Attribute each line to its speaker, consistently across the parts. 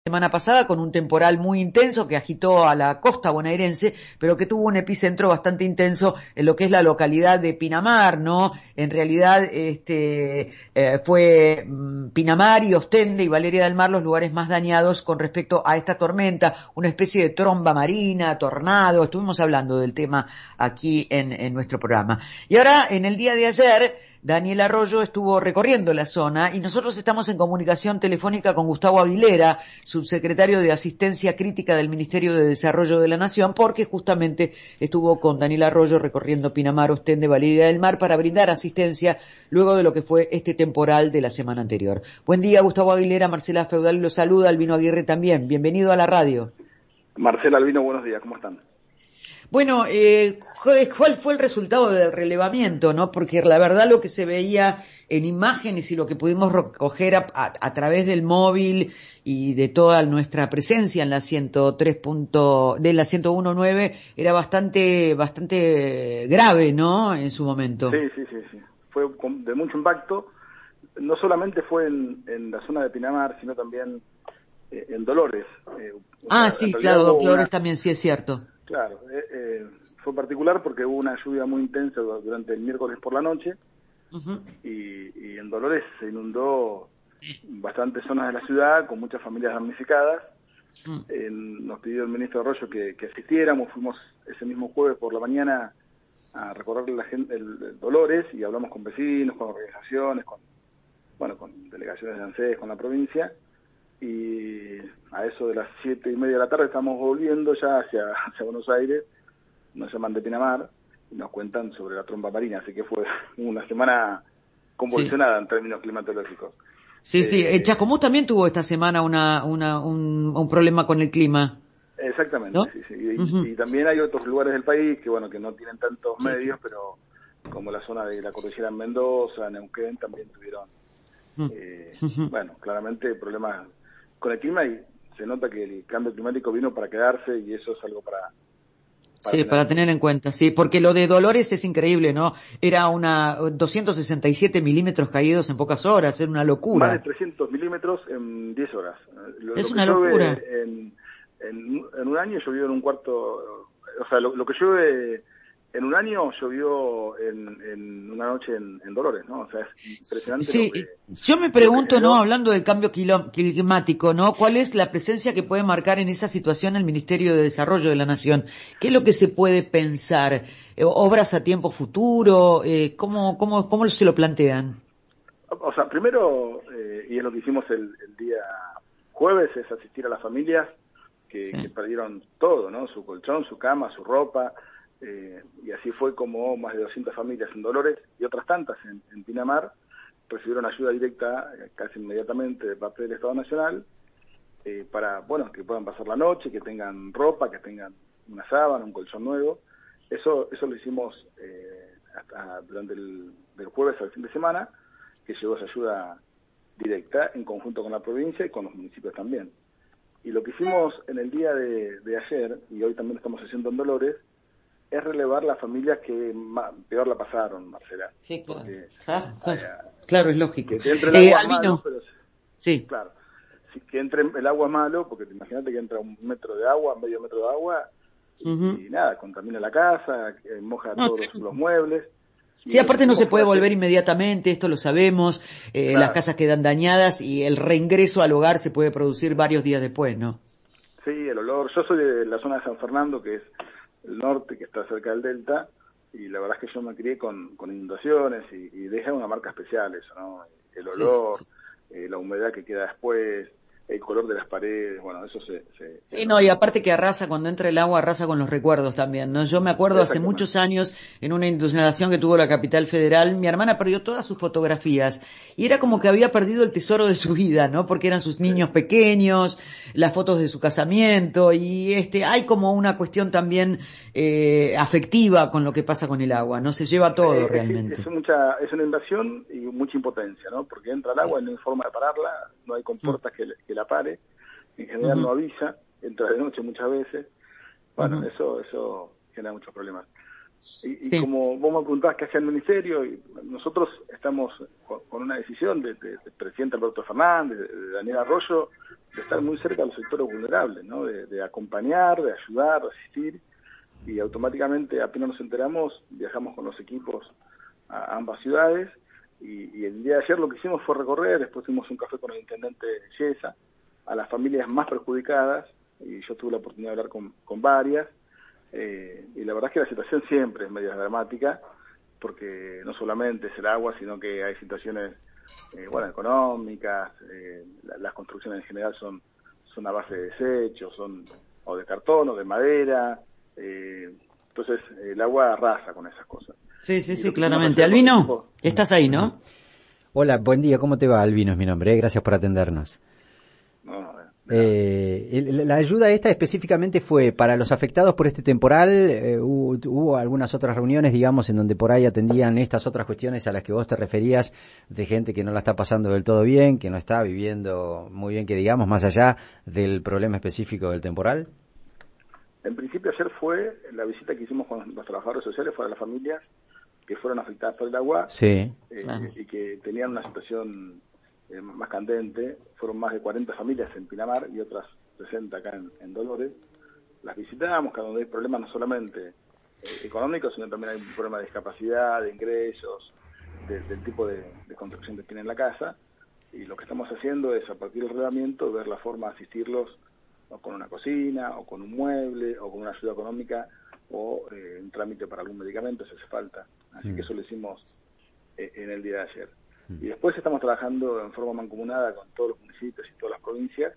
Speaker 1: Semana pasada con un temporal muy intenso que agitó a la costa bonaerense, pero que tuvo un epicentro bastante intenso en lo que es la localidad de Pinamar, ¿no? En realidad, fue Pinamar y Ostende y Valeria del Mar los lugares más dañados con respecto a esta tormenta, una especie de tromba marina, tornado. Estuvimos hablando del tema aquí en nuestro programa. Y ahora, en el día de ayer, Daniel Arroyo estuvo recorriendo la zona y nosotros estamos en comunicación telefónica con Gustavo Aguilera, subsecretario de Asistencia Crítica del Ministerio de Desarrollo de la Nación, porque justamente estuvo con Daniel Arroyo recorriendo Pinamar, Ostende, Valeria del Mar para brindar asistencia luego de lo que fue este temporal de la semana anterior. Buen día, Gustavo Aguilera. Marcela Feudal lo saluda, Albino Aguirre también. Bienvenido a la radio.
Speaker 2: Marcela, Albino, buenos días, ¿cómo están?
Speaker 1: Bueno, ¿cuál fue el resultado del relevamiento, no? Porque la verdad lo que se veía en imágenes y lo que pudimos recoger a través del móvil y de toda nuestra presencia en la 101.9 era bastante grave, ¿no? En su momento.
Speaker 2: Sí. Fue de mucho impacto. No solamente fue en la zona de Pinamar, sino también en Dolores.
Speaker 1: Sí, claro, Dolores también sí es cierto.
Speaker 2: Claro, fue particular porque hubo una lluvia muy intensa durante el miércoles por la noche.
Speaker 1: Uh-huh.
Speaker 2: y en Dolores se inundó bastantes zonas de la ciudad con muchas familias damnificadas. Nos pidió el ministro Arroyo que asistiéramos, fuimos ese mismo jueves por la mañana a recorrer el Dolores y hablamos con vecinos, con organizaciones, con delegaciones de ANSES, con la provincia, y a eso de las 7:30 de la tarde estamos volviendo ya hacia Buenos Aires. Nos llaman de Pinamar y nos cuentan sobre la tromba marina, así que fue una semana convulsionada en términos climatológicos.
Speaker 1: Sí. Chascomús también tuvo esta semana un problema con el clima.
Speaker 2: Exactamente,
Speaker 1: ¿no?
Speaker 2: sí.
Speaker 1: Uh-huh.
Speaker 2: Y también hay otros lugares del país que no tienen tantos medios, pero como la zona de la cordillera en Mendoza, Neuquén, también tuvieron, claramente problemas con el clima, y se nota que el cambio climático vino para quedarse, y eso es algo para
Speaker 1: tener en cuenta, sí, porque lo de Dolores es increíble, ¿no? Era 267 milímetros caídos en pocas horas, era una locura.
Speaker 2: Más de 300 milímetros en 10 horas.
Speaker 1: Es una locura.
Speaker 2: En un año llovió en un cuarto, o sea, lo que llueve en un año llovió en una noche en Dolores, ¿no? O sea, es impresionante.
Speaker 1: Sí, yo me pregunto, ¿no? Hablando del cambio climático, ¿no? ¿Cuál es la presencia que puede marcar en esa situación el Ministerio de Desarrollo de la Nación? ¿Qué es lo que se puede pensar? ¿Obras a tiempo futuro? ¿Cómo se lo plantean?
Speaker 2: O sea, primero, y es lo que hicimos el día jueves, es asistir a las familias que perdieron todo, ¿no? Su colchón, su cama, su ropa. Y así fue como más de 200 familias en Dolores y otras tantas en Pinamar recibieron ayuda directa casi inmediatamente de parte del Estado Nacional, para que puedan pasar la noche, que tengan ropa, que tengan una sábana, un colchón nuevo. Eso lo hicimos hasta durante del jueves al fin de semana, que llegó esa ayuda directa en conjunto con la provincia y con los municipios también. Y lo que hicimos en el día de ayer, y hoy también estamos haciendo en Dolores, es relevar las familias que peor la pasaron, Marcela.
Speaker 1: Sí, claro.
Speaker 2: Porque,
Speaker 1: claro, es lógico.
Speaker 2: Que entre el agua
Speaker 1: Albino.
Speaker 2: malo, pero
Speaker 1: sí.
Speaker 2: Claro. Que entre el agua malo, porque imagínate que entra un metro de agua, medio metro de agua, y nada, contamina la casa, moja todos los muebles.
Speaker 1: Sí, aparte no se puede volver inmediatamente, esto lo sabemos,
Speaker 2: claro.
Speaker 1: Las casas quedan dañadas y el reingreso al hogar se puede producir varios días después, ¿no?
Speaker 2: Sí, el olor. Yo soy de la zona de San Fernando, que es el norte, que está cerca del delta, y la verdad es que yo me crié con inundaciones y deja una marca especial eso, ¿no? El olor, la humedad que queda después, el color de las paredes, eso
Speaker 1: Sí, y aparte que arrasa, cuando entra el agua, arrasa con los recuerdos también, ¿no? Yo me acuerdo hace muchos años, en una inundación que tuvo la Capital Federal, mi hermana perdió todas sus fotografías, y era como que había perdido el tesoro de su vida, ¿no? Porque eran sus niños pequeños, las fotos de su casamiento, y hay como una cuestión también afectiva con lo que pasa con el agua, ¿no? Se lleva todo realmente.
Speaker 2: Es una invasión y mucha impotencia, ¿no? Porque entra el agua y no hay forma de pararla, no hay compuertas que la pare, en general no avisa, entra de noche muchas veces, eso genera muchos problemas. Y como vos me preguntabas qué hace el Ministerio, y nosotros estamos con una decisión del presidente Alberto Fernández, de Daniel Arroyo, de estar muy cerca de los sectores vulnerables, ¿no? De acompañar, de ayudar, de asistir, y automáticamente, apenas nos enteramos, viajamos con los equipos a ambas ciudades, y el día de ayer lo que hicimos fue recorrer, después tuvimos un café con el intendente Yesa, a las familias más perjudicadas, y yo tuve la oportunidad de hablar con varias, y la verdad es que la situación siempre es medio dramática, porque no solamente es el agua, sino que hay situaciones económicas, las construcciones en general son a base de desechos, son o de cartón o de madera, entonces el agua arrasa con esas cosas.
Speaker 1: Sí, claramente. Albino, estás ahí, ¿no?
Speaker 3: Hola, buen día, ¿cómo te va? Albino es mi nombre, gracias por atendernos. La ayuda esta específicamente fue para los afectados por este temporal. Hubo algunas otras reuniones, digamos, en donde por ahí atendían estas otras cuestiones a las que vos te referías, de gente que no la está pasando del todo bien, que no está viviendo muy bien, que digamos, más allá del problema específico del temporal.
Speaker 2: En principio ayer fue la visita que hicimos con los trabajadores sociales, para las familias que fueron afectadas por el agua,
Speaker 3: sí,
Speaker 2: y que tenían una situación más candente. Fueron más de 40 familias en Pinamar y otras 60 acá en Dolores. Las visitamos, cada donde hay problemas no solamente económicos, sino también hay un problema de discapacidad, de ingresos, del tipo de construcción que tienen la casa, y lo que estamos haciendo es, a partir del reglamento, ver la forma de asistirlos, o con una cocina, o con un mueble, o con una ayuda económica, o un trámite para algún medicamento si hace falta. Así que eso lo hicimos en el día de ayer. Y después estamos trabajando en forma mancomunada con todos los municipios y todas las provincias,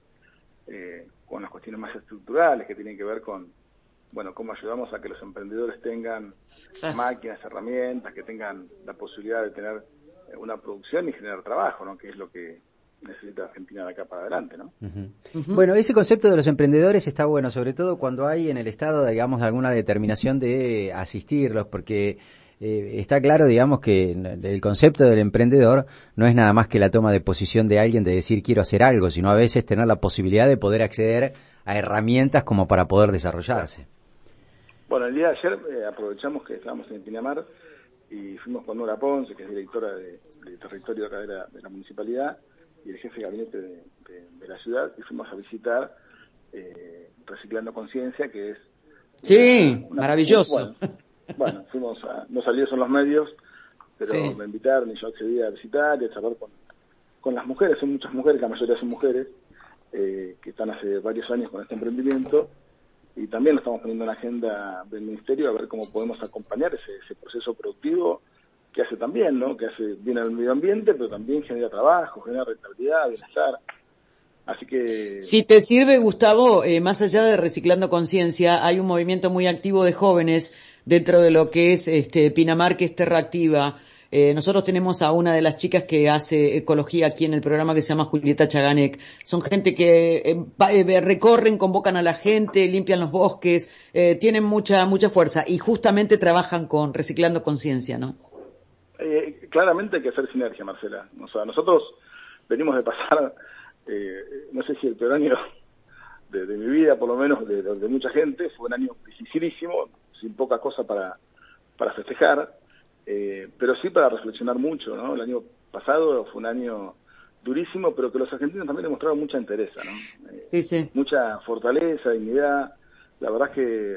Speaker 2: con las cuestiones más estructurales que tienen que ver con, cómo ayudamos a que los emprendedores tengan máquinas, herramientas, que tengan la posibilidad de tener una producción y generar trabajo, ¿no? Que es lo que necesita Argentina de acá para adelante, ¿no?
Speaker 3: Bueno, ese concepto de los emprendedores está bueno, sobre todo cuando hay en el Estado, digamos, alguna determinación de asistirlos, porque está claro, digamos, que el concepto del emprendedor no es nada más que la toma de posición de alguien de decir quiero hacer algo, sino a veces tener la posibilidad de poder acceder a herramientas como para poder desarrollarse.
Speaker 2: Bueno, el día de ayer aprovechamos que estábamos en Pinamar y fuimos con Nora Ponce, que es directora de territorio acá de la municipalidad, y el jefe de gabinete de la ciudad, y fuimos a visitar Reciclando Conciencia, que es...
Speaker 1: Sí, maravilloso.
Speaker 2: Bueno, no salió en los medios, pero
Speaker 1: sí,
Speaker 2: me invitaron y yo accedí a visitar y a charlar con las mujeres. Son muchas mujeres, la mayoría son mujeres, que están hace varios años con este emprendimiento, y también lo estamos poniendo en la agenda del Ministerio, a ver cómo podemos acompañar ese proceso productivo que hace también, ¿no? Que hace bien al medio ambiente, pero también genera trabajo, genera rentabilidad, bienestar. Así que...
Speaker 1: Si te sirve, Gustavo, más allá de Reciclando Conciencia, hay un movimiento muy activo de jóvenes dentro de lo que es Pinamar, que es Terra Activa. Nosotros tenemos a una de las chicas que hace ecología aquí en el programa, que se llama Julieta Chaganek. Son gente que recorren, convocan a la gente, limpian los bosques, tienen mucha fuerza, y justamente trabajan con Reciclando Conciencia, ¿no?
Speaker 2: Claramente hay que hacer sinergia, Marcela. O sea, nosotros venimos de pasar, no sé si el peor año de mi vida, por lo menos de mucha gente. Fue un año dificilísimo, sin poca cosa para festejar, pero sí para reflexionar mucho, ¿no? El año pasado fue un año durísimo, pero que los argentinos también demostraron mucha entereza, ¿no?
Speaker 1: Sí.
Speaker 2: Mucha fortaleza, dignidad. La verdad es que,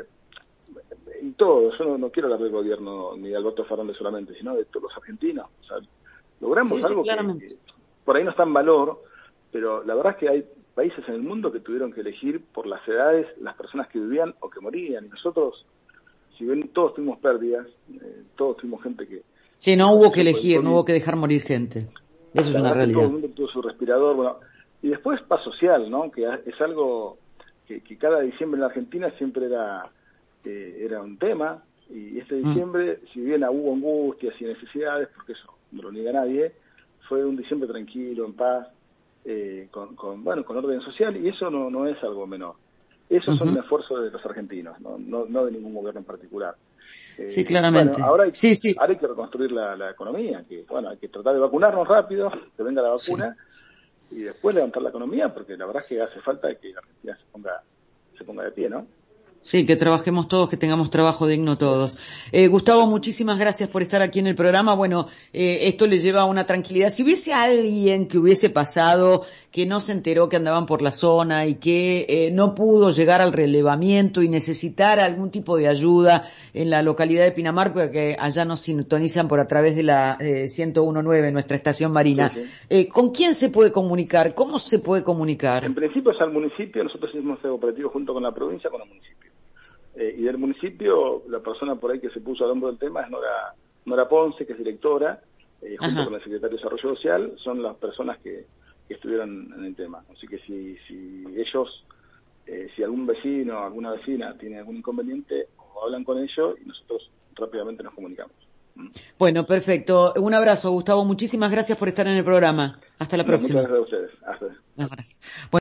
Speaker 2: y todo, yo no quiero hablar del gobierno ni de Alberto Fernández solamente, sino de todos los argentinos. O sea, logramos algo que por ahí no está en valor, pero la verdad es que hay países en el mundo que tuvieron que elegir por las edades las personas que vivían o que morían, y nosotros, si bien todos tuvimos pérdidas, todos tuvimos gente que...
Speaker 1: Sí, no hubo que elegir, no hubo que dejar morir gente. Eso es una realidad.
Speaker 2: Todo el mundo tuvo su respirador, y después paz social, ¿no? Que es algo que cada diciembre en la Argentina siempre era un tema, y este diciembre, si bien hubo angustias y necesidades, porque eso no lo niega nadie, fue un diciembre tranquilo, en paz, con orden social, y eso no es algo menor. Eso es un esfuerzo de los argentinos, no de ningún gobierno en particular.
Speaker 1: Sí, claramente.
Speaker 2: Ahora hay que reconstruir la economía, que hay que tratar de vacunarnos rápido, que venga la vacuna, y después levantar la economía, porque la verdad es que hace falta que la Argentina se ponga de pie, ¿no?
Speaker 1: Sí, que trabajemos todos, que tengamos trabajo digno todos. Gustavo, muchísimas gracias por estar aquí en el programa. Bueno, esto le lleva a una tranquilidad. Si hubiese alguien que hubiese pasado, que no se enteró que andaban por la zona y que no pudo llegar al relevamiento y necesitar algún tipo de ayuda en la localidad de Pinamar, porque allá nos sintonizan por a través de la 101.9, nuestra estación marina,
Speaker 2: Sí, sí.
Speaker 1: ¿con quién se puede comunicar? ¿Cómo se puede comunicar?
Speaker 2: En principio es al municipio, nosotros hicimos este operativo junto con la provincia, con el municipio. Y del municipio, la persona por ahí que se puso al hombro del tema es Nora Ponce, que es directora, junto con el secretario de Desarrollo Social, son las personas que estuvieron en el tema. Así que si ellos, si algún vecino o alguna vecina tiene algún inconveniente, o hablan con ellos y nosotros rápidamente nos comunicamos.
Speaker 1: Bueno, perfecto. Un abrazo, Gustavo. Muchísimas gracias por estar en el programa. Hasta la próxima.
Speaker 2: Muchas gracias a ustedes. Hasta.
Speaker 1: Un abrazo.